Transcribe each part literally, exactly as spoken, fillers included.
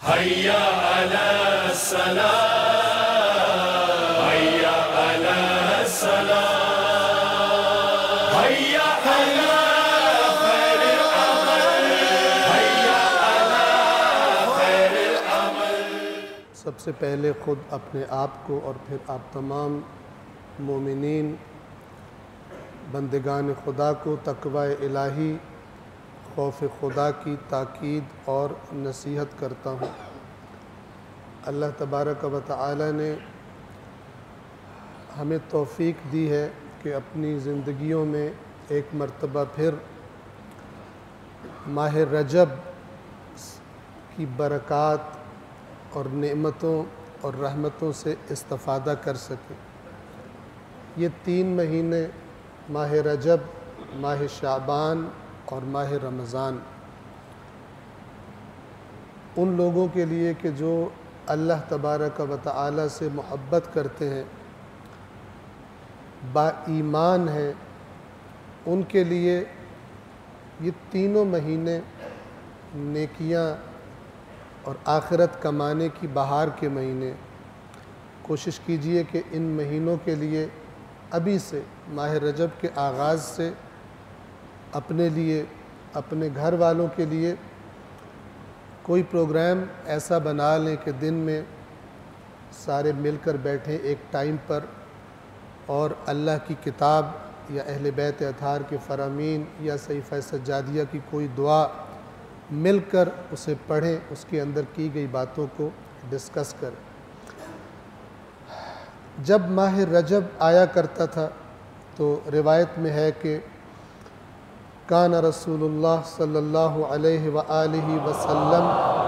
حي على الصلاة حي على الصلاة حي على خير العمل حي على خير العمل۔ سب سے پہلے خود اپنے آپ کو اور پھر آپ تمام مومنین بندگان خدا کو تقوی الہی خوف خدا کی تاکید اور نصیحت کرتا ہوں۔ اللہ تبارک و تعالی نے ہمیں توفیق دی ہے کہ اپنی زندگیوں میں ایک مرتبہ پھر ماہ رجب کی برکات اور نعمتوں اور رحمتوں سے استفادہ کر سکیں۔ یہ تین مہینے ماہ رجب، ماہ شعبان اور ماہ رمضان ان لوگوں کے لیے کہ جو اللہ تبارک و تعالی سے محبت کرتے ہیں، با ایمان ہیں، ان کے لیے یہ تینوں مہینے نیکیاں اور آخرت کمانے کی بہار کے مہینے۔ کوشش کیجئے کہ ان مہینوں کے لیے ابھی سے ماہ رجب کے آغاز سے اپنے لیے، اپنے گھر والوں کے لیے کوئی پروگرام ایسا بنا لیں کہ دن میں سارے مل کر بیٹھیں ایک ٹائم پر اور اللہ کی کتاب یا اہل بیت اطہار کے فرامین یا صحیفہ سجادیہ کی کوئی دعا مل کر اسے پڑھیں، اس کے اندر کی گئی باتوں کو ڈسکس کریں۔ جب ماہ رجب آیا کرتا تھا تو روایت میں ہے کہ کان رسول اللہ صلی اللہ علیہ وآلہ وسلم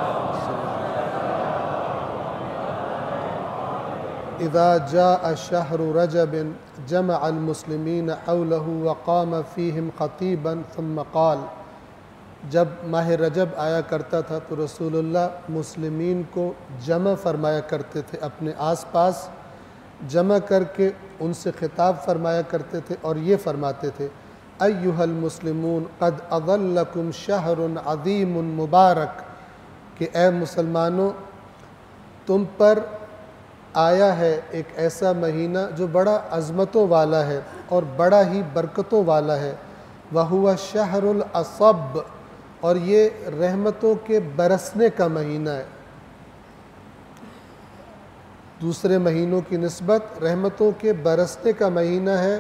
اذا جاء شہر رجب جمع المسلمین حولہ وقام فیہم خطیبا ثم قال۔ جب ماہ رجب آیا کرتا تھا تو رسول اللہ مسلمین کو جمع فرمایا کرتے تھے، اپنے آس پاس جمع کر کے ان سے خطاب فرمایا کرتے تھے اور یہ فرماتے تھے ایھا المسلمون قد اظلکم شہر عظیم مبارک، کہ اے مسلمانوں تم پر آیا ہے ایک ایسا مہینہ جو بڑا عظمتوں والا ہے اور بڑا ہی برکتوں والا ہے، وہو شہر العصب، اور یہ رحمتوں کے برسنے کا مہینہ ہے۔ دوسرے مہینوں کی نسبت رحمتوں کے برسنے کا مہینہ ہے۔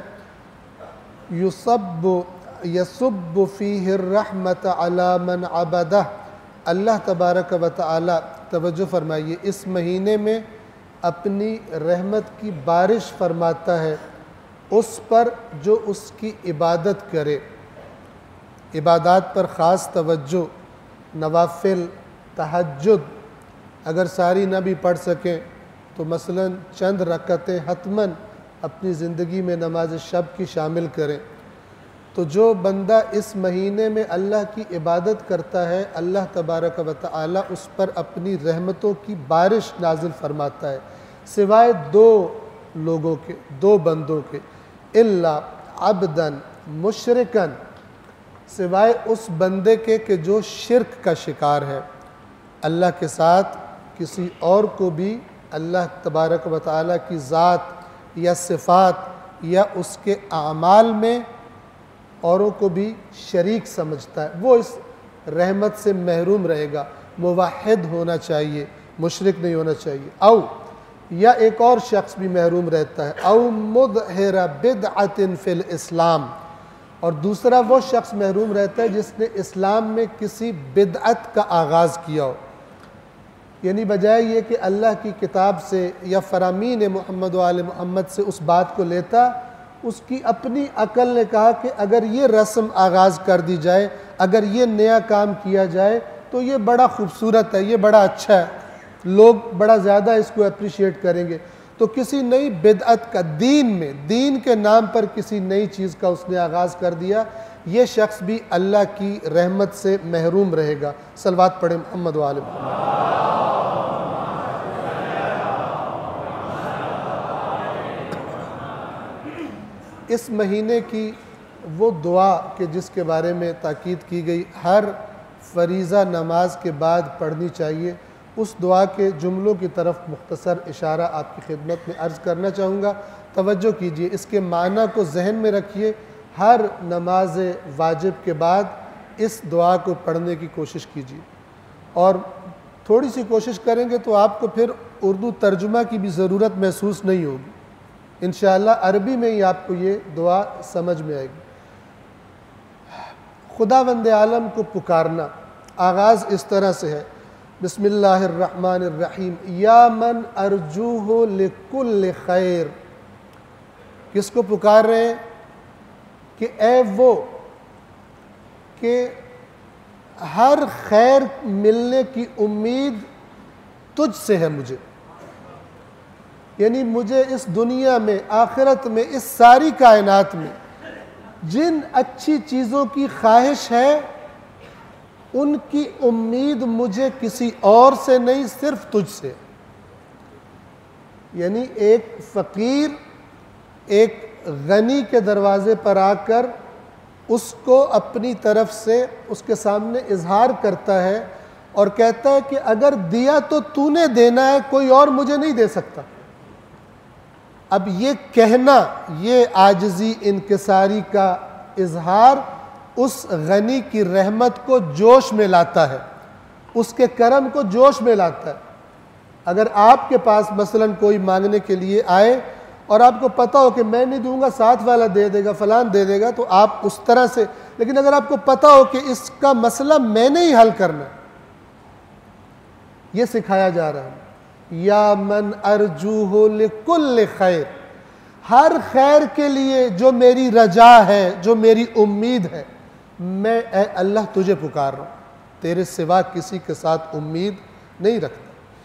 یصب یصب فیہ الرحمت علی من عبدہ، اللہ تبارک و تعالی، توجہ فرمائیے، اس مہینے میں اپنی رحمت کی بارش فرماتا ہے اس پر جو اس کی عبادت کرے۔ عبادات پر خاص توجہ، نوافل، تہجد اگر ساری نہ بھی پڑھ سکیں تو مثلا چند رکعتیں حتماً اپنی زندگی میں نماز شب کی شامل کریں۔ تو جو بندہ اس مہینے میں اللہ کی عبادت کرتا ہے، اللہ تبارک و تعالی اس پر اپنی رحمتوں کی بارش نازل فرماتا ہے، سوائے دو لوگوں کے، دو بندوں کے، الا عبدا مشرکا، سوائے اس بندے کے کہ جو شرک کا شکار ہے، اللہ کے ساتھ کسی اور کو بھی اللہ تبارک و تعالی کی ذات یا صفات یا اس کے اعمال میں اوروں کو بھی شریک سمجھتا ہے، وہ اس رحمت سے محروم رہے گا۔ موحد ہونا چاہیے، مشرک نہیں ہونا چاہیے۔ او یا ایک اور شخص بھی محروم رہتا ہے، او مظہر بدعت فی الاسلام، اور دوسرا وہ شخص محروم رہتا ہے جس نے اسلام میں کسی بدعت کا آغاز کیا ہو، یعنی بجائے یہ کہ اللہ کی کتاب سے یا فرامین محمد و آل محمد سے اس بات کو لیتا، اس کی اپنی عقل نے کہا کہ اگر یہ رسم آغاز کر دی جائے، اگر یہ نیا کام کیا جائے تو یہ بڑا خوبصورت ہے، یہ بڑا اچھا ہے، لوگ بڑا زیادہ اس کو اپریشیٹ کریں گے۔ تو کسی نئی بدعت کا دین میں، دین کے نام پر کسی نئی چیز کا اس نے آغاز کر دیا، یہ شخص بھی اللہ کی رحمت سے محروم رہے گا۔ صلوات پڑھیں محمد و آل محمد۔ اس مہینے کی وہ دعا کہ جس کے بارے میں تاکید کی گئی ہر فریضہ نماز کے بعد پڑھنی چاہیے، اس دعا کے جملوں کی طرف مختصر اشارہ آپ کی خدمت میں عرض کرنا چاہوں گا. توجہ کیجئے, اس کے معنی کو ذہن میں رکھیے. ہر نماز واجب کے بعد اس دعا کو پڑھنے کی کوشش کیجیے, اور تھوڑی سی کوشش کریں گے تو آپ کو پھر اردو ترجمہ کی بھی ضرورت محسوس نہیں ہوگی. انشاءاللہ عربی میں ہی آپ کو یہ دعا سمجھ میں آئے گی. خداوند عالم کو پکارنا آغاز اس طرح سے ہے, بسم اللہ الرحمن الرحیم, یا من ارجوہ لکل خیر. کس کو پکار رہے ہیں؟ کہ اے وہ کہ ہر خیر ملنے کی امید تجھ سے ہے مجھے. یعنی مجھے اس دنیا میں, آخرت میں, اس ساری کائنات میں جن اچھی چیزوں کی خواہش ہے ان کی امید مجھے کسی اور سے نہیں, صرف تجھ سے. یعنی ایک فقیر ایک غنی کے دروازے پر آ کر اس کو اپنی طرف سے اس کے سامنے اظہار کرتا ہے اور کہتا ہے کہ اگر دیا تو تو نے دینا ہے, کوئی اور مجھے نہیں دے سکتا. اب یہ کہنا, یہ عاجزی انکساری کا اظہار اس غنی کی رحمت کو جوش میں لاتا ہے, اس کے کرم کو جوش میں لاتا ہے. اگر آپ کے پاس مثلا کوئی مانگنے کے لیے آئے اور آپ کو پتہ ہو کہ میں نہیں دوں گا, ساتھ والا دے دے گا, فلان دے دے گا, تو آپ اس طرح سے, لیکن اگر آپ کو پتہ ہو کہ اس کا مسئلہ میں نے ہی حل کرنا, یہ سکھایا جا رہا ہے. یا من ارجوہ لکل خیر, ہر خیر کے لیے جو میری رجا ہے, جو میری امید ہے, میں اے اللہ تجھے پکار رہا ہوں, تیرے سوا کسی کے ساتھ امید نہیں رکھتا.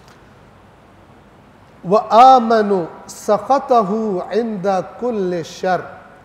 وَآمَنُوا سَخَطَهُ عِنْدَ كُلِّ شَرٍ,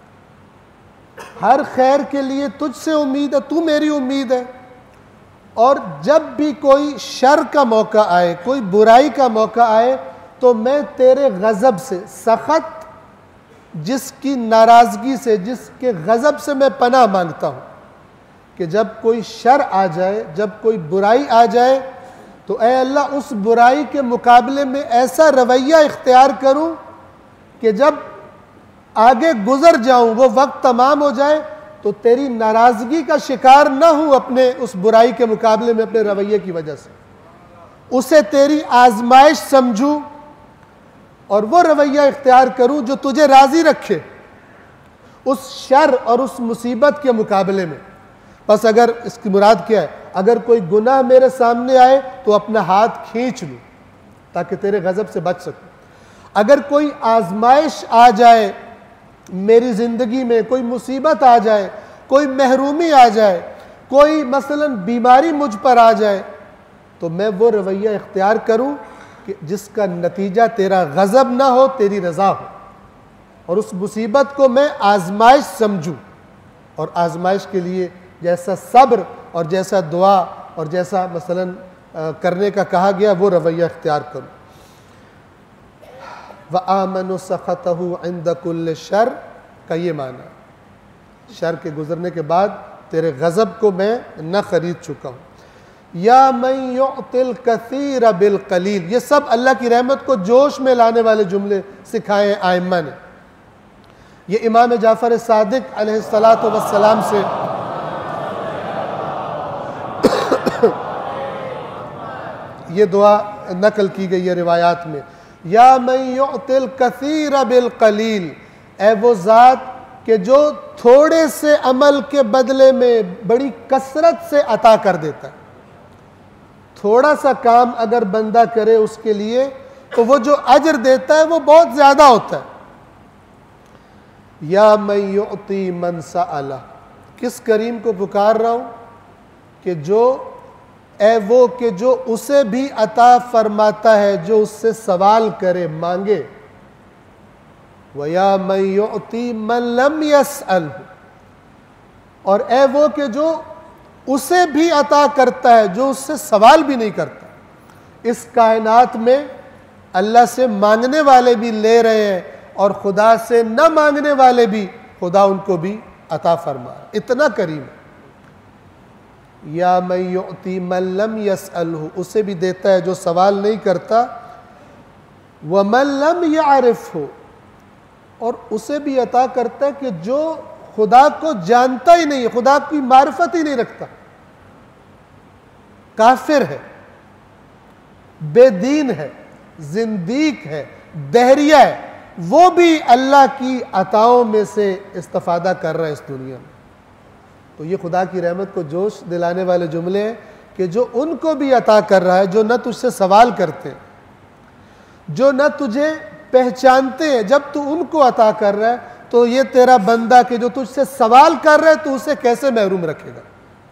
ہر خیر کے لیے تجھ سے امید ہے, تو میری امید ہے. اور جب بھی کوئی شر کا موقع آئے, کوئی برائی کا موقع آئے, تو میں تیرے غضب سے, سخط جس کی ناراضگی سے, جس کے غضب سے میں پناہ مانگتا ہوں, کہ جب کوئی شر آ جائے, جب کوئی برائی آ جائے, تو اے اللہ اس برائی کے مقابلے میں ایسا رویہ اختیار کروں کہ جب آگے گزر جاؤں, وہ وقت تمام ہو جائے, تو تیری ناراضگی کا شکار نہ ہوں اپنے اس برائی کے مقابلے میں اپنے رویے کی وجہ سے, اسے تیری آزمائش سمجھوں اور وہ رویہ اختیار کروں جو تجھے راضی رکھے اس شر اور اس مصیبت کے مقابلے میں. بس اگر اس کی مراد کیا ہے, اگر کوئی گناہ میرے سامنے آئے تو اپنا ہاتھ کھینچ لوں تاکہ تیرے غضب سے بچ سکوں. اگر کوئی آزمائش آ جائے میری زندگی میں, کوئی مصیبت آ جائے, کوئی محرومی آ جائے, کوئی مثلا بیماری مجھ پر آ جائے, تو میں وہ رویہ اختیار کروں کہ جس کا نتیجہ تیرا غضب نہ ہو, تیری رضا ہو, اور اس مصیبت کو میں آزمائش سمجھوں, اور آزمائش کے لیے جیسا صبر اور جیسا دعا اور جیسا مثلا کرنے کا کہا گیا وہ رویہ اختیار کروں. وَآمَنُوا سَخَطَهُ عِنْدَ كُلِّ شَرٍ کا یہ معنی, شر کے گزرنے کے بعد تیرے غضب کو میں نہ خرید چکا ہوں. یا من یعطی الکثیر بالقلیل, یہ سب اللہ کی رحمت کو جوش میں لانے والے جملے سکھائے ہیں آئمہ نے. یہ امام جعفر صادق علیہ السلام سے یہ دعا نقل کی گئی ہے روایات میں. یا من یعطی الکثیر بالقلیل, اے وہ ذات کہ جو تھوڑے سے عمل کے بدلے میں بڑی کثرت سے عطا کر دیتا ہے. تھوڑا سا کام اگر بندہ کرے اس کے لیے تو وہ جو اجر دیتا ہے وہ بہت زیادہ ہوتا ہے. یا من یعطی من سألہ, کس کریم کو پکار رہا ہوں کہ جو اے وہ کہ جو اسے بھی عطا فرماتا ہے جو اس سے سوال کرے, مانگے. وَيَا مَن يُعْطِي مَن لَمْ يَسْأَلْهُ, اور اے وہ کہ جو اسے بھی عطا کرتا ہے جو اس سے سوال بھی نہیں کرتا. اس کائنات میں اللہ سے مانگنے والے بھی لے رہے ہیں اور خدا سے نہ مانگنے والے بھی خدا ان کو بھی عطا فرما, اتنا کریم ہے. یا من یعطی من لم یسألہ، اسے بھی دیتا ہے جو سوال نہیں کرتا، ومن لم یعرفہ، اور اسے بھی عطا کرتا ہے کہ جو خدا کو جانتا ہی نہیں، خدا کی معرفت ہی نہیں رکھتا، کافر ہے، بے دین ہے، زندیق ہے، دہریہ ہے، وہ بھی اللہ کی عطاؤں میں سے استفادہ کر رہا ہے اس دنیا میں۔ تو یہ خدا کی رحمت کو جوش دلانے والے جملے ہیں کہ جو ان کو بھی عطا کر رہا ہے جو نہ تجھ سے سوال کرتے، جو نہ تجھے پہچانتے ہیں، جب تو ان کو عطا کر رہا ہے تو یہ تیرا بندہ کہ جو تجھ سے سوال کر رہا ہے تو اسے کیسے محروم رکھے گا؟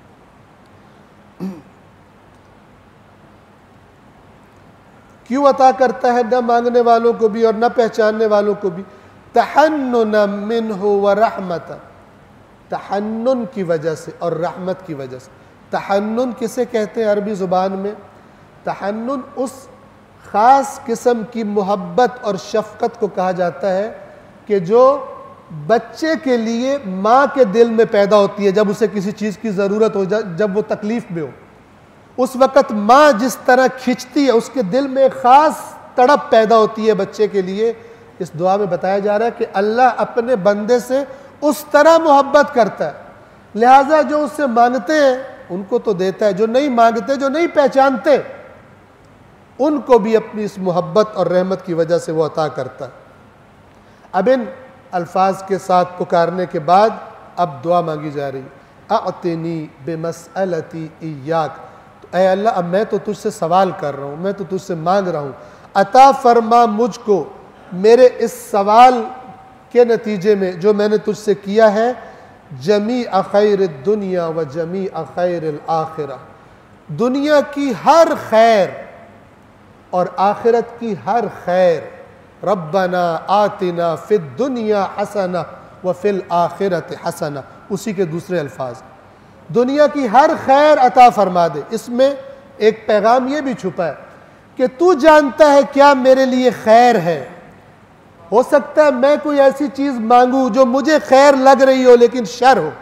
کیوں عطا کرتا ہے نہ مانگنے والوں کو بھی اور نہ پہچاننے والوں کو بھی؟ تحننا منہ ورحمتا، تحنن کی وجہ سے اور رحمت کی وجہ سے۔ تحنن کسے کہتے ہیں عربی زبان میں؟ تحنن اس خاص قسم کی محبت اور شفقت کو کہا جاتا ہے کہ جو بچے کے لیے ماں کے دل میں پیدا ہوتی ہے جب اسے کسی چیز کی ضرورت ہو، جب وہ تکلیف میں ہو، اس وقت ماں جس طرح کھنچتی ہے، اس کے دل میں ایک خاص تڑپ پیدا ہوتی ہے بچے کے لیے۔ اس دعا میں بتایا جا رہا ہے کہ اللہ اپنے بندے سے اس طرح محبت کرتا ہے، لہٰذا جو اس سے مانگتے ہیں ان کو تو دیتا ہے، جو نہیں مانگتے، جو نہیں پہچانتے، ان کو بھی اپنی اس محبت اور رحمت کی وجہ سے وہ عطا کرتا ہے۔ اب ان الفاظ کے ساتھ پکارنے کے بعد اب دعا مانگی جا رہی، اعطنی بمسألتی ایاک، تو اے اللہ اب میں تو تجھ سے سوال کر رہا ہوں، میں تو تجھ سے مانگ رہا ہوں، عطا فرما مجھ کو میرے اس سوال کے نتیجے میں جو میں نے تجھ سے کیا ہے، جمیع خیر الدنیا و جمیع خیر الآخرہ، دنیا کی ہر خیر اور آخرت کی ہر خیر۔ ربنا آتنا فی الدنیا حسنہ وفی الآخرۃ حسنہ، اسی کے دوسرے الفاظ، دنیا کی ہر خیر عطا فرما دے۔ اس میں ایک پیغام یہ بھی چھپا ہے کہ تو جانتا ہے کیا میرے لیے خیر ہے۔ ہو سکتا ہے میں کوئی ایسی چیز مانگوں جو مجھے خیر لگ رہی ہو لیکن شر ہو،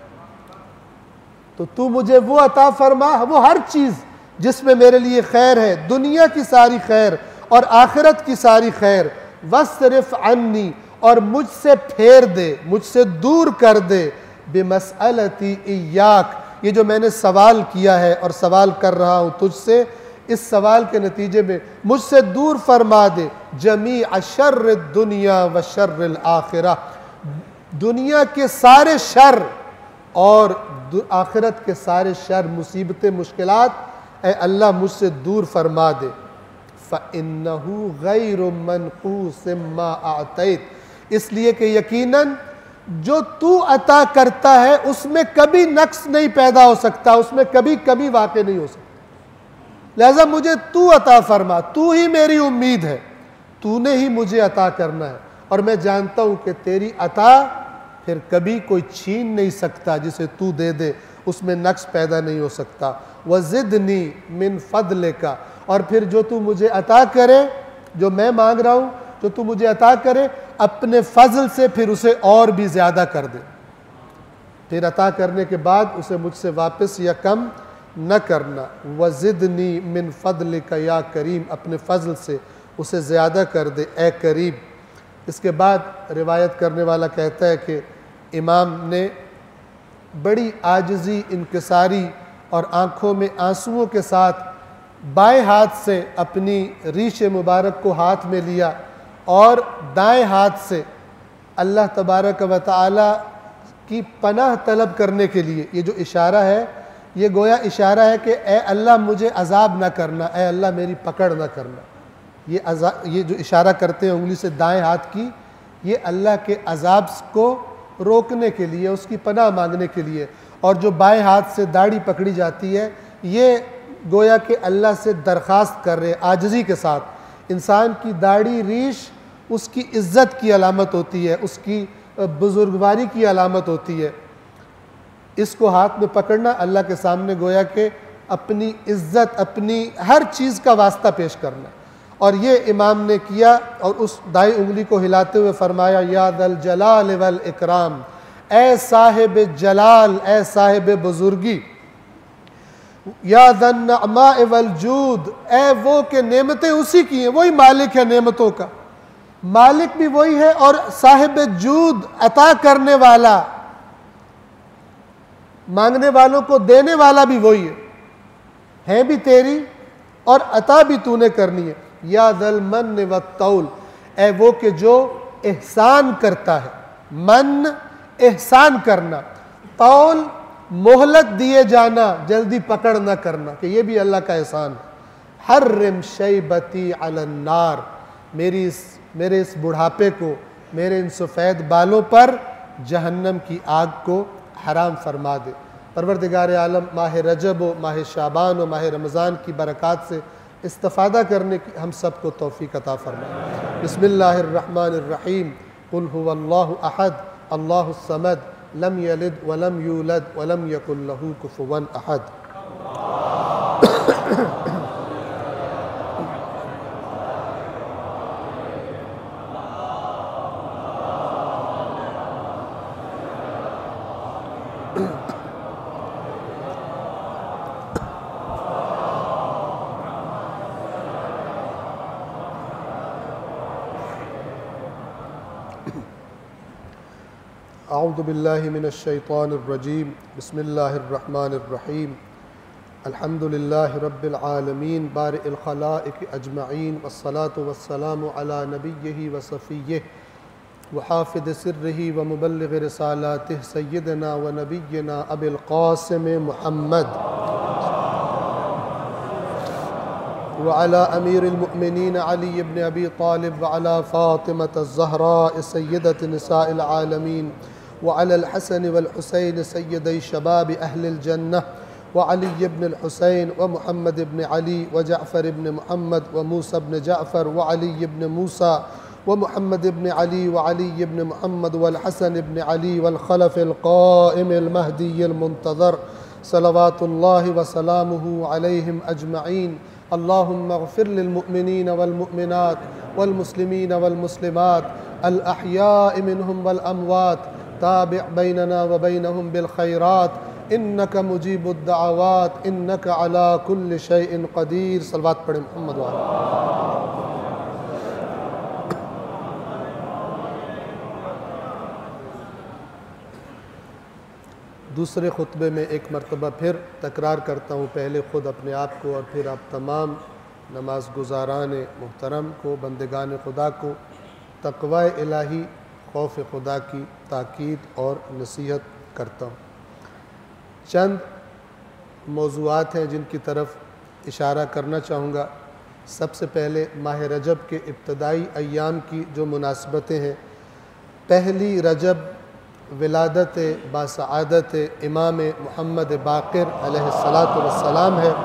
تو تو مجھے وہ عطا فرما، وہ ہر چیز جس میں میرے لیے خیر ہے، دنیا کی ساری خیر اور آخرت کی ساری خیر۔ وَاصْرِفْ عَنِّی، اور مجھ سے پھیر دے، مجھ سے دور کر دے، بِمَسْأَلَتِی إِيَّاک، یہ جو میں نے سوال کیا ہے اور سوال کر رہا ہوں تجھ سے، اس سوال کے نتیجے میں مجھ سے دور فرما دے، جمیع شر الدنیا و شر الآخرہ، دنیا کے سارے شر اور آخرت کے سارے شر، مصیبتیں، مشکلات، اے اللہ مجھ سے دور فرما دے۔ فَإِنَّهُ غَيْرُ مَنْقُوسٍ مَا أَعْطَيْتَ، اس لیے کہ یقیناً جو تو عطا کرتا ہے اس میں کبھی نقص نہیں پیدا ہو سکتا، اس میں کبھی کبھی واقع نہیں ہو سکتا، لہذا مجھے تو عطا فرما، تو ہی میری امید ہے، تو نے ہی مجھے عطا کرنا ہے، اور میں جانتا ہوں کہ تیری عطا پھر کبھی کوئی چھین نہیں سکتا، جسے تو دے دے اس میں نقص پیدا نہیں ہو سکتا۔ وَزِدْنِی مِن فَضْلِکَ، اور پھر جو تو مجھے عطا کرے، جو میں مانگ رہا ہوں، جو تو مجھے عطا کرے اپنے فضل سے پھر اسے اور بھی زیادہ کر دے، پھر عطا کرنے کے بعد اسے مجھ سے واپس یا کم نہ کرنا۔ وَزِدْنِی مِن فَضْلِکَ یا کریم، اپنے فضل سے اسے زیادہ کر دے اے کریم۔ اس کے بعد روایت کرنے والا کہتا ہے کہ امام نے بڑی عاجزی، انکساری اور آنکھوں میں آنسوؤں کے ساتھ بائیں ہاتھ سے اپنی ریش مبارک کو ہاتھ میں لیا اور دائیں ہاتھ سے اللہ تبارک و تعالی کی پناہ طلب کرنے کے لیے، یہ جو اشارہ ہے یہ گویا اشارہ ہے کہ اے اللہ مجھے عذاب نہ کرنا، اے اللہ میری پکڑ نہ کرنا، یہ عذاب، یہ جو اشارہ کرتے ہیں انگلی سے دائیں ہاتھ کی، یہ اللہ کے عذاب کو روکنے کے لیے، اس کی پناہ مانگنے کے لیے، اور جو بائیں ہاتھ سے داڑھی پکڑی جاتی ہے یہ گویا کہ اللہ سے درخواست کر رہے عاجزی کے ساتھ۔ انسان کی داڑھی، ریش اس کی عزت کی علامت ہوتی ہے، اس کی بزرگواری کی علامت ہوتی ہے، اس کو ہاتھ میں پکڑنا اللہ کے سامنے گویا کہ اپنی عزت، اپنی ہر چیز کا واسطہ پیش کرنا، اور یہ امام نے کیا، اور اس دائیں انگلی کو ہلاتے ہوئے فرمایا یا ذا الجلال والاکرام، اے صاحب جلال، اے صاحب بزرگی یا ذا النعماء والجود، اے وہ کہ نعمتیں اسی کی ہیں، وہی مالک ہے نعمتوں کا، مالک بھی وہی ہے اور صاحب جود عطا کرنے والا، مانگنے والوں کو دینے والا بھی وہی ہے، ہے بھی تیری اور عطا بھی تو نے کرنی ہے۔ یا ذا المن والطول، اے وہ کہ جو احسان کرتا ہے، من احسان کرنا، طول مہلت دیے جانا، جلدی پکڑ نہ کرنا، کہ یہ بھی اللہ کا احسان ہے۔ حرم شیبتی علی النار، میری اس میرے اس بڑھاپے کو، میرے ان سفید بالوں پر جہنم کی آگ کو حرام فرما دے۔ پروردگار عالم ماہ رجب و ماہ شعبان و ماہ رمضان کی برکات سے استفادہ کرنے کی ہم سب کو توفیق عطا فرمائے۔ بسم اللہ الرحمن الرحیم، قل هو اللہ احد اللہ الصمد لم یلد ولم یولد ولم یکن لہ کفوا احد۔ اعوذ باللہ من الشیطان الرجیم، بسم اللہ الرحمن الرحیم، الحمد للہ رب العالمین بارئ الخلائق اجمعین، والصلاة والسلام علی نبیہ وصفیہ وحافظ سرہ ومبلغ رسالاتہ سیدنا ونبینا ابی القاسم محمد وعلى امیر المؤمنین علی بن ابی طالب وعلى فاطمة الزہراء سیدۃ نساء العالمین وعلى الحسن والحسین سیدی شباب اہل الجنہ وعلی بن الحسین ومحمد بن علی وجعفر بن محمد وموسى بن جعفر وعلی بن موسى ومحمد بن علی وعلی بن محمد والحسن بن علی والخلف القائم المہدی المنتظر صلوات اللہ وسلامہ علیہم اجمعین۔ اللہم اغفر للمؤمنین والمؤمنات والمسلمین والمسلمات الاحیاء منہم والاموات، تابع بیننا وبینہم بالخیرات انک مجیب الدعوات انک علی کل شیء قدیر۔ صلوات پڑھیں محمد وآلہ۔ دوسرے خطبے میں ایک مرتبہ پھر تکرار کرتا ہوں، پہلے خود اپنے آپ کو اور پھر آپ تمام نماز گزاران محترم کو، بندگان خدا کو تقوی الہی، خوف خدا کی تاکید اور نصیحت کرتا ہوں۔ چند موضوعات ہیں جن کی طرف اشارہ کرنا چاہوں گا۔ سب سے پہلے ماہ رجب کے ابتدائی ایام کی جو مناسبتیں ہیں۔ پہلی رجب ولادت باسعادت امام محمد باقر علیہ الصلاۃ والسلام ہے۔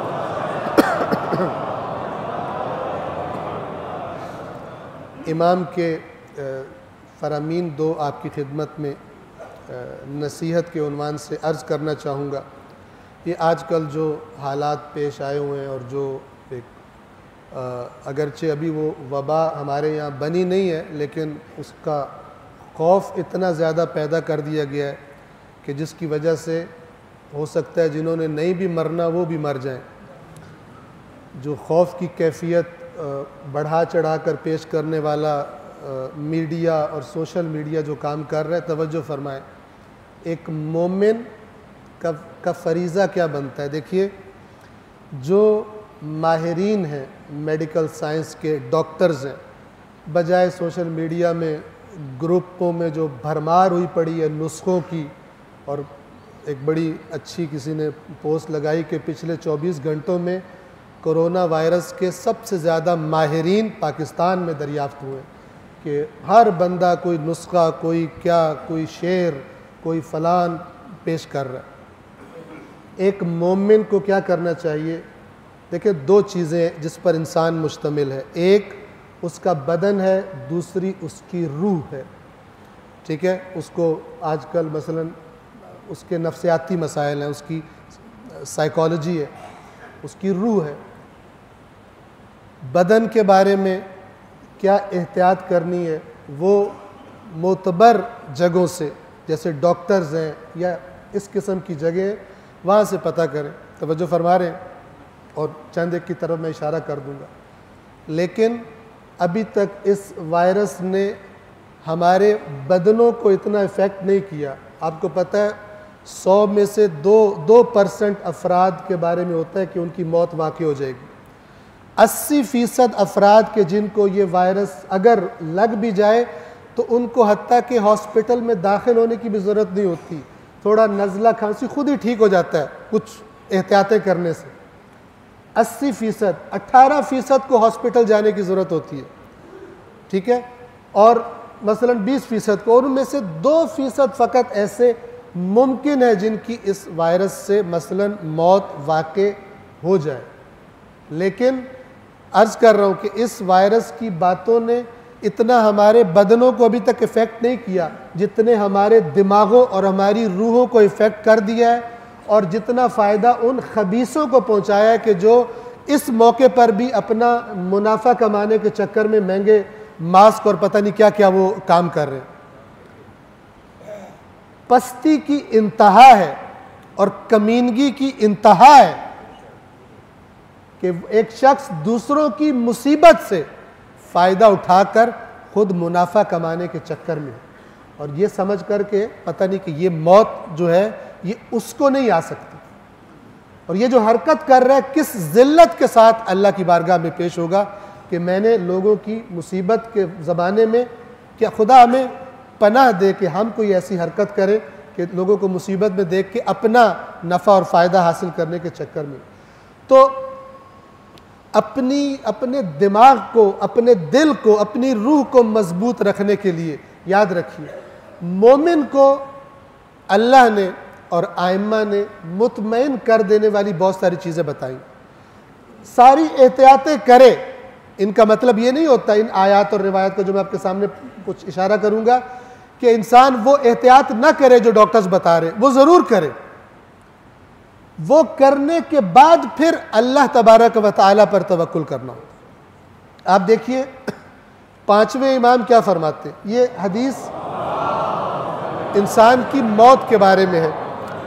امام کے فرامین دو آپ کی خدمت میں نصیحت کے عنوان سے عرض کرنا چاہوں گا۔ یہ آج کل جو حالات پیش آئے ہوئے ہیں اور جو ایک اگرچہ ابھی وہ وبا ہمارے یہاں بنی نہیں ہے، لیکن اس کا خوف اتنا زیادہ پیدا کر دیا گیا ہے کہ جس کی وجہ سے ہو سکتا ہے جنہوں نے نہیں بھی مرنا وہ بھی مر جائیں۔ جو خوف کی کیفیت بڑھا چڑھا کر پیش کرنے والا میڈیا اور سوشل میڈیا جو کام کر رہا ہے، توجہ فرمائیں۔ ایک مومن کا کا فریضہ کیا بنتا ہے؟ دیکھیے، جو ماہرین ہیں میڈیکل سائنس کے، ڈاکٹرز ہیں، بجائے سوشل میڈیا میں گروپوں میں جو بھرمار ہوئی پڑی ہے نسخوں کی، اور ایک بڑی اچھی کسی نے پوسٹ لگائی کہ پچھلے چوبیس گھنٹوں میں کرونا وائرس کے سب سے زیادہ ماہرین پاکستان میں دریافت ہوئے، کہ ہر بندہ کوئی نسخہ، کوئی کیا، کوئی شعر، کوئی فلان پیش کر رہا ہے۔ ایک مومن کو کیا کرنا چاہیے؟ دیکھیں، دو چیزیں جس پر انسان مشتمل ہے، ایک اس کا بدن ہے، دوسری اس کی روح ہے۔ ٹھیک ہے؟ اس کو آج کل مثلا اس کے نفسیاتی مسائل ہیں، اس کی سائیکالوجی ہے، اس کی روح ہے۔ بدن کے بارے میں کیا احتیاط کرنی ہے، وہ معتبر جگہوں سے، جیسے ڈاکٹرز ہیں یا اس قسم کی جگہیں، وہاں سے پتہ کریں۔ توجہ فرما رہے ہیں, اور چند ایک کی طرف میں اشارہ کر دوں گا. لیکن ابھی تک اس وائرس نے ہمارے بدنوں کو اتنا افیکٹ نہیں کیا. آپ کو پتہ ہے سو میں سے دو دو پرسنٹ افراد کے بارے میں ہوتا ہے کہ ان کی موت واقع ہو جائے گی. اسی فیصد افراد کے جن کو یہ وائرس اگر لگ بھی جائے تو ان کو حتیٰ کہ ہاسپٹل میں داخل ہونے کی بھی ضرورت نہیں ہوتی, تھوڑا نزلہ کھانسی خود ہی ٹھیک ہو جاتا ہے کچھ احتیاطیں کرنے سے. اسی فیصد, اٹھارہ فیصد کو ہاسپٹل جانے کی ضرورت ہوتی ہے, ٹھیک ہے, اور مثلا بیس فیصد کو, اور ان میں سے دو فیصد فقط ایسے ممکن ہے جن کی اس وائرس سے مثلا موت واقع ہو جائے. لیکن عرض کر رہا ہوں کہ اس وائرس کی باتوں نے اتنا ہمارے بدنوں کو ابھی تک افیکٹ نہیں کیا جتنے ہمارے دماغوں اور ہماری روحوں کو افیکٹ کر دیا ہے, اور جتنا فائدہ ان خبیثوں کو پہنچایا ہے کہ جو اس موقع پر بھی اپنا منافع کمانے کے چکر میں مہنگے ماسک اور پتہ نہیں کیا کیا وہ کام کر رہے ہیں. پستی کی انتہا ہے اور کمینگی کی انتہا ہے کہ ایک شخص دوسروں کی مصیبت سے فائدہ اٹھا کر خود منافع کمانے کے چکر میں, اور یہ سمجھ کر کے پتہ نہیں کہ یہ موت جو ہے یہ اس کو نہیں آ سکتی, اور یہ جو حرکت کر رہا ہے کس ذلت کے ساتھ اللہ کی بارگاہ میں پیش ہوگا کہ میں نے لوگوں کی مصیبت کے زمانے میں, کیا خدا ہمیں پناہ دے کہ ہم کوئی ایسی حرکت کرے کہ لوگوں کو مصیبت میں دیکھ کے اپنا نفع اور فائدہ حاصل کرنے کے چکر میں. تو اپنی اپنے دماغ کو, اپنے دل کو, اپنی روح کو مضبوط رکھنے کے لیے یاد رکھیے مومن کو اللہ نے اور ائمہ نے مطمئن کر دینے والی بہت ساری چیزیں بتائیں. ساری احتیاطیں کرے, ان کا مطلب یہ نہیں ہوتا ان آیات اور روایت کا جو میں آپ کے سامنے کچھ اشارہ کروں گا کہ انسان وہ احتیاط نہ کرے جو ڈاکٹرز بتا رہے, وہ ضرور کرے. وہ کرنے کے بعد پھر اللہ تبارک و تعالیٰ پر توکل کرنا ہو. آپ دیکھیے پانچویں امام کیا فرماتے ہیں, یہ حدیث انسان کی موت کے بارے میں ہے.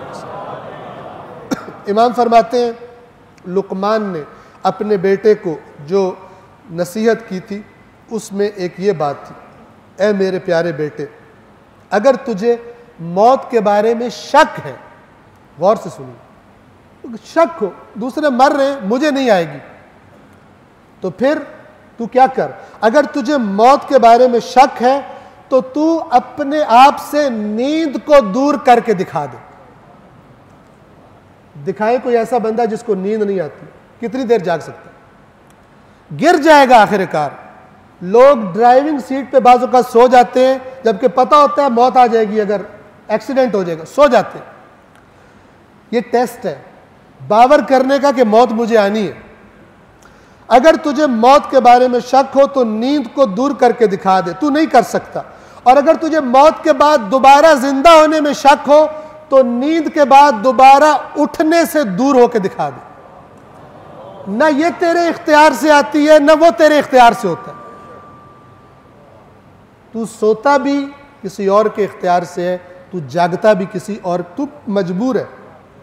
امام فرماتے ہیں لقمان نے اپنے بیٹے کو جو نصیحت کی تھی اس میں ایک یہ بات تھی, اے میرے پیارے بیٹے اگر تجھے موت کے بارے میں شک ہے, غور سے سنو, شک ہو دوسرے مر رہے ہیں مجھے نہیں آئے گی, تو پھر تو کیا کر, اگر تجھے موت کے بارے میں شک ہے تو تو اپنے آپ سے نیند کو دور کر کے دکھا دے. دکھائے کوئی ایسا بندہ جس کو نیند نہیں آتی, کتنی دیر جاگ سکتا, گر جائے گا آخر کار. لوگ ڈرائیونگ سیٹ پہ بعض اوقات سو جاتے ہیں جبکہ پتہ ہوتا ہے موت آ جائے گی, اگر ایکسیڈنٹ ہو جائے گا, سو جاتے ہیں. یہ ٹیسٹ ہے باور کرنے کا کہ موت مجھے آنی ہے. اگر تجھے موت کے بارے میں شک ہو تو نیند کو دور کر کے دکھا دے, تو نہیں کر سکتا. اور اگر تجھے موت کے بعد دوبارہ زندہ ہونے میں شک ہو تو نیند کے بعد دوبارہ اٹھنے سے دور ہو کے دکھا دے. نہ یہ تیرے اختیار سے آتی ہے نہ وہ تیرے اختیار سے ہوتا ہے. تو سوتا بھی کسی اور کے اختیار سے ہے, تو جاگتا بھی کسی اور, تو مجبور ہے.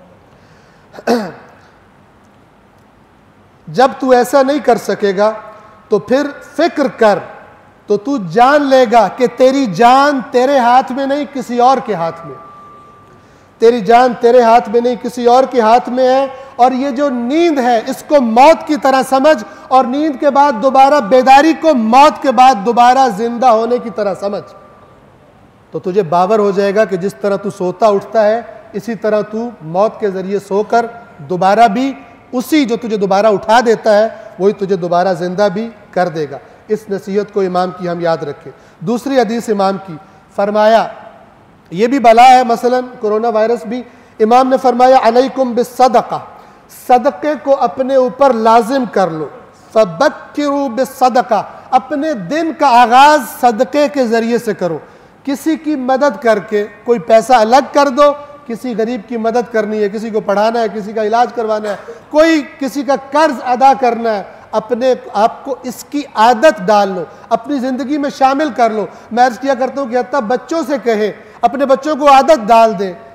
جب تو ایسا نہیں کر سکے گا تو پھر فکر کر, تو تو جان لے گا کہ تیری جان تیرے ہاتھ میں نہیں کسی اور کے ہاتھ میں, تیری جان تیرے ہاتھ میں نہیں کسی اور کے ہاتھ میں ہے. اور یہ جو نیند ہے اس کو موت کی طرح سمجھ, اور نیند کے بعد دوبارہ بیداری کو موت کے بعد دوبارہ زندہ ہونے کی طرح سمجھ. تو تجھے باور ہو جائے گا کہ جس طرح تو سوتا اٹھتا ہے اسی طرح تو موت کے ذریعے سو کر دوبارہ بھی اسی جو تجھے دوبارہ اٹھا دیتا ہے وہی تجھے دوبارہ زندہ بھی کر دے گا. اس نصیحت کو امام کی ہم یاد رکھیں. دوسری حدیث امام کی فرمایا, یہ بھی بلا ہے مثلا کرونا وائرس بھی, امام نے فرمایا علیکم بالصدقہ, صدقے کو اپنے اوپر لازم کر لو. فبکروا بالصدقہ, اپنے دن کا آغاز صدقے کے ذریعے سے کرو. کسی کی مدد کر کے, کوئی پیسہ الگ کر دو, کسی غریب کی مدد کرنی ہے, کسی کو پڑھانا ہے, کسی کا علاج کروانا ہے, کوئی کسی کا قرض ادا کرنا ہے, اپنے آپ کو اس کی عادت ڈال لو, اپنی زندگی میں شامل کر لو. میں عرض کیا کرتا ہوں کہ حتیٰ بچوں سے کہیں, اپنے بچوں کو عادت ڈال دیں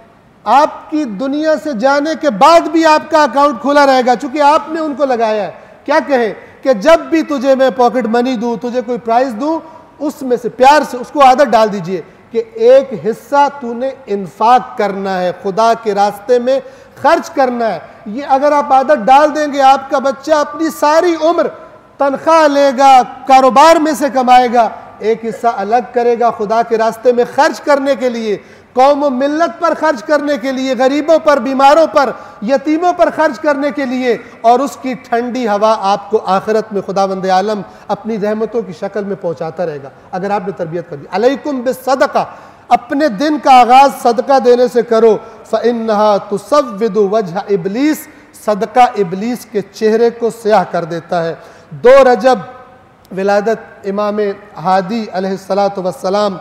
آپ کی دنیا سے جانے کے بعد بھی آپ کا اکاؤنٹ کھلا رہے گا، چونکہ آپ نے ان کو لگایا ہے۔ کیا کہیں کہ جب بھی تجھے میں پاکٹ منی دوں، تجھے کوئی پرائز دوں، اس میں سے پیار سے اس کو عادت ڈال دیجئے کہ ایک حصہ تو نے انفاق کرنا ہے، خدا کے راستے میں خرچ کرنا ہے۔ یہ اگر آپ عادت ڈال دیں گے، آپ کا بچہ اپنی ساری عمر تنخواہ لے گا، کاروبار میں سے کمائے گا، ایک حصہ الگ کرے گا خدا کے راستے میں خرچ کرنے کے لیے، قوم و ملت پر خرچ کرنے کے لیے، غریبوں پر، بیماروں پر، یتیموں پر خرچ کرنے کے لیے، اور اس کی ٹھنڈی ہوا آپ کو آخرت میں خداوند عالم اپنی رحمتوں کی شکل میں پہنچاتا رہے گا اگر آپ نے تربیت کر دی۔ علیکم بالصدقہ، اپنے دن کا آغاز صدقہ دینے سے کرو، فإنہا تسود وجہ ابلیس، صدقہ ابلیس کے چہرے کو سیاہ کر دیتا ہے۔ دو رجب ولادت امام ہادی علیہ السلام،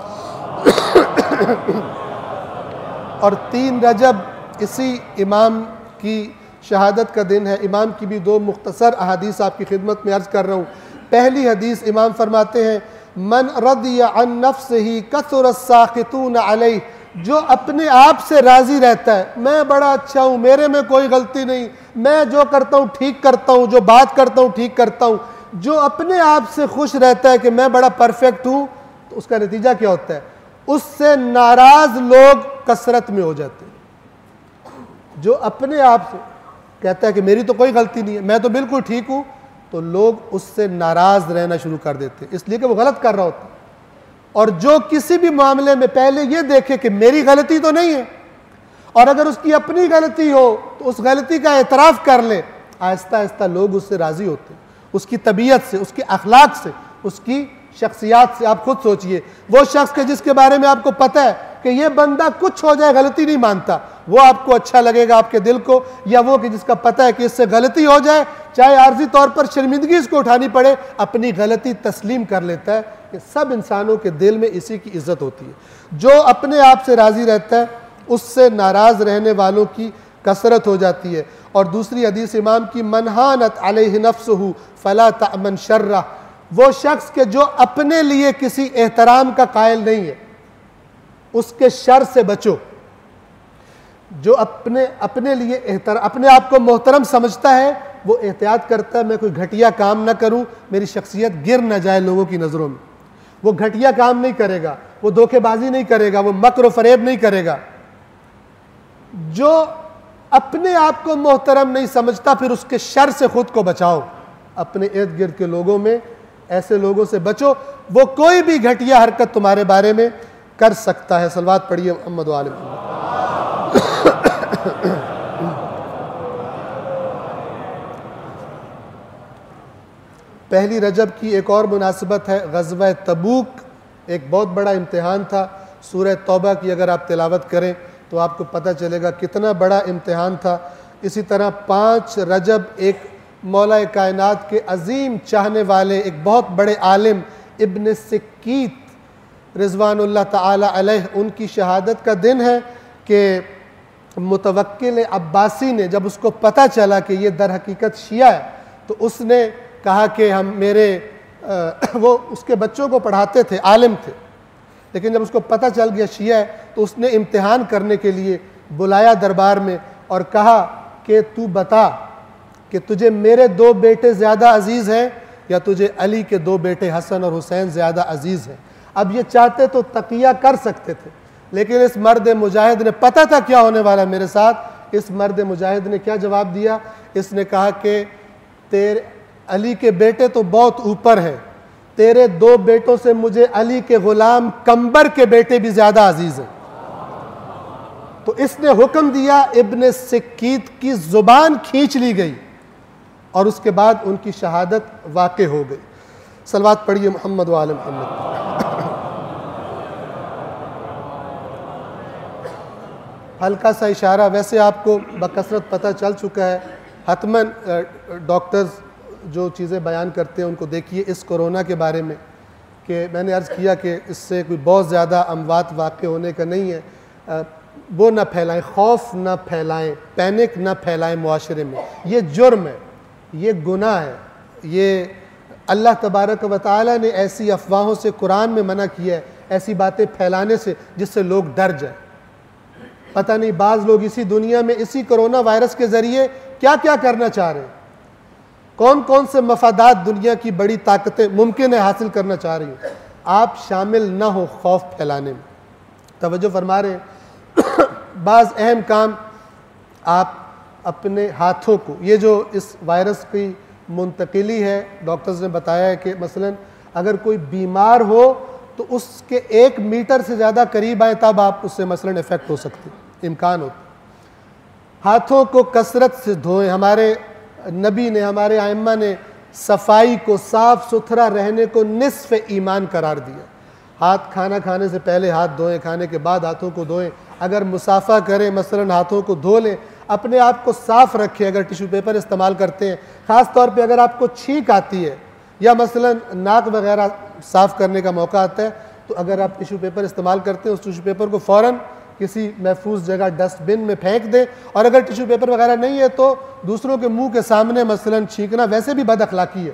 اور تین رجب اسی امام کی شہادت کا دن ہے۔ امام کی بھی دو مختصر احادیث آپ کی خدمت میں عرض کر رہا ہوں۔ پہلی حدیث امام فرماتے ہیں، من رضی عن نفسہ کثر الساخطون علیہ، جو اپنے آپ سے راضی رہتا ہے، میں بڑا اچھا ہوں، میرے میں کوئی غلطی نہیں، میں جو کرتا ہوں ٹھیک کرتا ہوں، جو بات کرتا ہوں ٹھیک کرتا ہوں، جو اپنے آپ سے خوش رہتا ہے کہ میں بڑا پرفیکٹ ہوں، تو اس کا نتیجہ کیا ہوتا ہے؟ اس سے ناراض لوگ کثرت میں ہو جاتے ہیں۔ جو اپنے آپ سے کہتا ہے کہ میری تو کوئی غلطی نہیں ہے، میں تو بالکل ٹھیک ہوں، تو لوگ اس سے ناراض رہنا شروع کر دیتے ہیں، اس لیے کہ وہ غلط کر رہا ہوتا ہے۔ اور جو کسی بھی معاملے میں پہلے یہ دیکھے کہ میری غلطی تو نہیں ہے، اور اگر اس کی اپنی غلطی ہو تو اس غلطی کا اعتراف کر لے، آہستہ آہستہ لوگ اس سے راضی ہوتے ہیں، اس کی طبیعت سے، اس کے اخلاق سے، اس کی شخصیات سے۔ آپ خود سوچئے، وہ شخص کے جس کے بارے میں آپ کو پتہ ہے کہ یہ بندہ کچھ ہو جائے غلطی نہیں مانتا، وہ آپ کو اچھا لگے گا آپ کے دل کو، یا وہ کہ جس کا پتہ ہے کہ اس سے غلطی ہو جائے، چاہے عارضی طور پر شرمندگی اس کو اٹھانی پڑے، اپنی غلطی تسلیم کر لیتا ہے۔ کہ سب انسانوں کے دل میں اسی کی عزت ہوتی ہے۔ جو اپنے آپ سے راضی رہتا ہے، اس سے ناراض رہنے والوں کی کثرت ہو جاتی ہے۔ اور دوسری حدیث امام کی، من ہانت علیہ نفسہ فلا تأمن شرہ، وہ شخص کہ جو اپنے لیے کسی احترام کا قائل نہیں ہے، اس کے شر سے بچو۔ جو اپنے اپنے لیے احترام، اپنے آپ کو محترم سمجھتا ہے، وہ احتیاط کرتا ہے میں کوئی گھٹیا کام نہ کروں، میری شخصیت گر نہ جائے لوگوں کی نظروں میں۔ وہ گھٹیا کام نہیں کرے گا، وہ دھوکے بازی نہیں کرے گا، وہ مکر و فریب نہیں کرے گا۔ جو اپنے آپ کو محترم نہیں سمجھتا، پھر اس کے شر سے خود کو بچاؤ۔ اپنے ارد گرد کے لوگوں میں ایسے لوگوں سے بچو، وہ کوئی بھی گھٹیا حرکت تمہارے بارے میں کر سکتا ہے۔ صلوات پڑھیے محمد و آل محمد۔ پہلی رجب کی ایک اور مناسبت ہے، غزوہ تبوک ایک بہت بڑا امتحان تھا۔ سورہ توبہ کی اگر آپ تلاوت کریں تو آپ کو پتہ چلے گا کتنا بڑا امتحان تھا۔ اسی طرح پانچ رجب ایک مولا کائنات کے عظیم چاہنے والے ایک بہت بڑے عالم ابن سکیت رضوان اللہ تعالی علیہ، ان کی شہادت کا دن ہے کہ متوکل عباسی نے جب اس کو پتہ چلا کہ یہ در حقیقت شیعہ ہے، تو اس نے کہا کہ ہم میرے وہ اس کے بچوں کو پڑھاتے تھے، عالم تھے، لیکن جب اس کو پتہ چل گیا شیعہ ہے تو اس نے امتحان کرنے کے لیے بلایا دربار میں اور کہا کہ تو بتا کہ تجھے میرے دو بیٹے زیادہ عزیز ہیں یا تجھے علی کے دو بیٹے حسن اور حسین زیادہ عزیز ہیں۔ اب یہ چاہتے تو تقیہ کر سکتے تھے، لیکن اس مرد مجاہد نے پتہ تھا کیا ہونے والا میرے ساتھ۔ اس مرد مجاہد نے کیا جواب دیا؟ اس نے کہا کہ تیرے علی کے بیٹے تو بہت اوپر ہیں، تیرے دو بیٹوں سے مجھے علی کے غلام کمبر کے بیٹے بھی زیادہ عزیز ہیں۔ تو اس نے حکم دیا، ابن سکیت کی زبان کھینچ لی گئی اور اس کے بعد ان کی شہادت واقع ہو گئی۔ صلوات پڑھیے محمد و آل محمد۔ ہلکا سا اشارہ، ویسے آپ کو بکثرت پتہ چل چکا ہے، حتماً ڈاکٹرز جو چیزیں بیان کرتے ہیں ان کو دیکھیے۔ اس کورونا کے بارے میں کہ میں نے عرض کیا کہ اس سے کوئی بہت زیادہ اموات واقع ہونے کا نہیں ہے، وہ نہ پھیلائیں، خوف نہ پھیلائیں، پینک نہ پھیلائیں معاشرے میں۔ یہ جرم ہے، یہ گناہ ہے، یہ اللہ تبارک و تعالی نے ایسی افواہوں سے قرآن میں منع کیا ہے، ایسی باتیں پھیلانے سے جس سے لوگ ڈر جائیں۔ پتہ نہیں بعض لوگ اسی دنیا میں اسی کرونا وائرس کے ذریعے کیا کیا کرنا چاہ رہے ہیں، کون کون سے مفادات دنیا کی بڑی طاقتیں ممکن ہے حاصل کرنا چاہ رہی ہیں۔ آپ شامل نہ ہو خوف پھیلانے میں۔ توجہ فرما رہے ہیں، بعض اہم کام آپ اپنے ہاتھوں کو، یہ جو اس وائرس کی منتقلی ہے، ڈاکٹرز نے بتایا ہے کہ مثلا اگر کوئی بیمار ہو تو اس کے ایک میٹر سے زیادہ قریب آئے تب آپ اس سے مثلا افیکٹ ہو سکتے، امکان ہوتا۔ ہاتھوں کو کثرت سے دھوئیں، ہمارے نبی نے، ہمارے ائمہ نے صفائی کو، صاف ستھرا رہنے کو نصف ایمان قرار دیا۔ ہاتھ کھانا کھانے سے پہلے ہاتھ دھوئیں، کھانے کے بعد ہاتھوں کو دھوئیں، اگر مصافحہ کریں مثلا ہاتھوں کو دھو لیں، اپنے آپ کو صاف رکھیں۔ اگر ٹیشو پیپر استعمال کرتے ہیں، خاص طور پہ اگر آپ کو چھینک آتی ہے یا مثلا ناک وغیرہ صاف کرنے کا موقع آتا ہے، تو اگر آپ ٹیشو پیپر استعمال کرتے ہیں اس ٹیشو پیپر کو فوراً کسی محفوظ جگہ ڈسٹ بن میں پھینک دیں، اور اگر ٹیشو پیپر وغیرہ نہیں ہے تو دوسروں کے منہ کے سامنے مثلا چھینکنا ویسے بھی بد اخلاقی ہے۔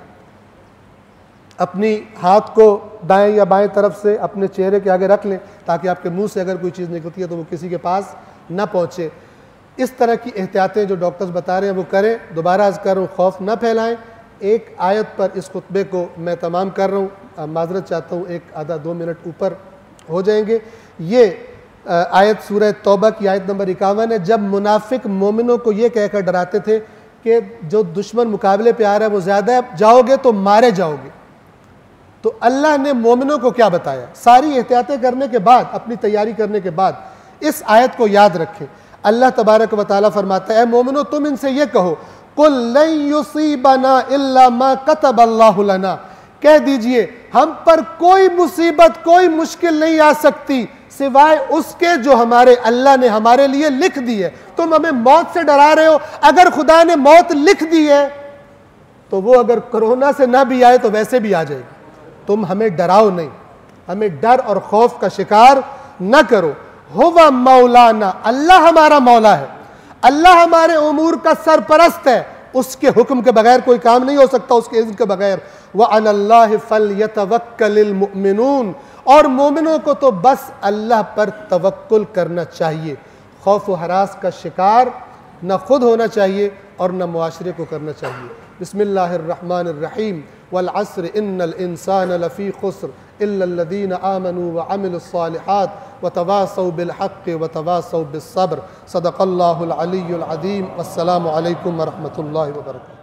اپنی ہاتھ کو دائیں یا بائیں طرف سے اپنے چہرے کے آگے رکھ لیں تاکہ آپ کے منہ سے اگر کوئی چیز نکلتی ہے تو وہ کسی کے پاس نہ پہنچے۔ اس طرح کی احتیاطیں جو ڈاکٹرز بتا رہے ہیں وہ کریں۔ دوبارہ عرض کر رہا ہوں، خوف نہ پھیلائیں۔ ایک آیت پر اس خطبے کو میں تمام کر رہا ہوں، معذرت چاہتا ہوں، ایک آدھا دو منٹ اوپر ہو جائیں گے۔ یہ آیت سورہ توبہ کی آیت نمبر اکاون ہے، جب منافق مومنوں کو یہ کہہ کر ڈراتے تھے کہ جو دشمن مقابلے پہ آ رہا ہے وہ زیادہ ہے، جاؤ گے تو مارے جاؤ گے۔ تو اللہ نے مومنوں کو کیا بتایا؟ ساری احتیاطیں کرنے کے بعد، اپنی تیاری کرنے کے بعد اس آیت کو یاد رکھیں۔ اللہ تبارک و تعالیٰ فرماتا ہے، اے مومنوں تم ان سے یہ کہو، قُلْ لَن يُصِيبَنَا إِلَّا مَا كَتَبَ اللَّهُ لَنَا، کہہ دیجئے ہم پر کوئی مصیبت، کوئی مشکل نہیں آ سکتی سوائے اس کے جو ہمارے اللہ نے ہمارے لیے لکھ دی ہے۔ تم ہمیں موت سے ڈرا رہے ہو، اگر خدا نے موت لکھ دی ہے تو وہ اگر کرونا سے نہ بھی آئے تو ویسے بھی آ جائے گی۔ تم ہمیں ڈراؤ نہیں، ہمیں ڈر اور خوف کا شکار نہ کرو۔ ہوا مولانا، اللہ ہمارا مولا ہے، اللہ ہمارے امور کا سرپرست ہے، اس کے حکم کے بغیر کوئی کام نہیں ہو سکتا، اس کے اذن کے بغیر۔ وَعَلَى اللَّهِ فَلْيَتَوَكَّلِ الْمُؤْمِنُونَ، اور مومنوں کو تو بس اللہ پر توکل کرنا چاہیے۔ خوف و ہراس کا شکار نہ خود ہونا چاہیے اور نہ معاشرے کو کرنا چاہیے۔ بسم اللہ الرحمن الرحیم، والعصر ان الانسان لفی خسر الا الذین آمنوا وعملوا الصالحات وتواصوا بالحق وتواصوا بالصبر۔ صدق اللہ العلی العظیم۔ والسلام علیکم ورحمۃ اللہ وبرکاتہ۔